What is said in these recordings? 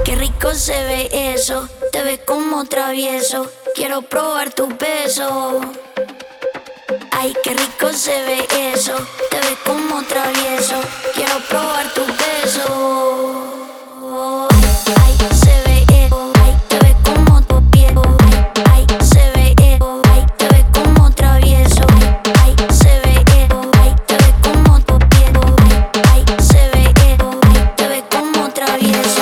qué rico se ve eso, te ves como travieso, quiero probar tu beso. Ay, qué rico se ve eso, te ves como travieso, quiero probar tu beso. Ay, se ve eso, ay, te ves como travieso. Ay, se ve eso, ay, te ves como travieso. Ay, se ve eso, ay, te ves como travieso. Ay, se ve eso, ay, te ves como travieso.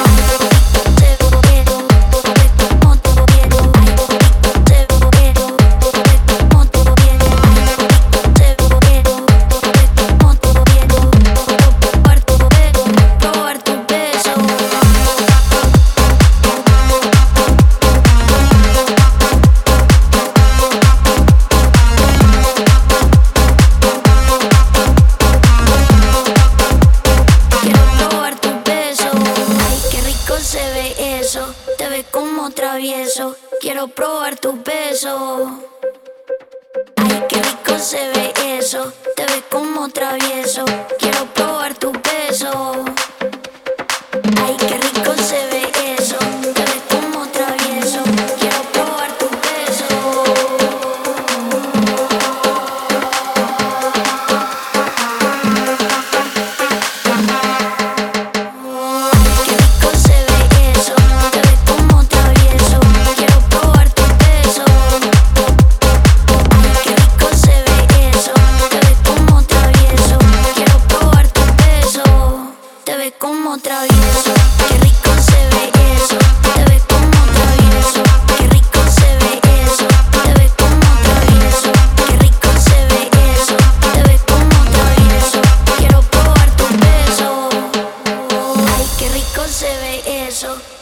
Se ve eso, te ves como travieso, quiero probar tu beso. Ay, qué rico se ve eso, te ves como travieso, quiero probar tu beso. Ay, qué rico se ve eso, te ves como travieso, quiero probar tu beso. Como travieso, qué rico se ve eso, te ves como travieso, qué rico se ve eso, te ves como travieso, qué rico se ve eso, te ves como travieso, quiero probar tu beso. Ay, qué rico se ve eso.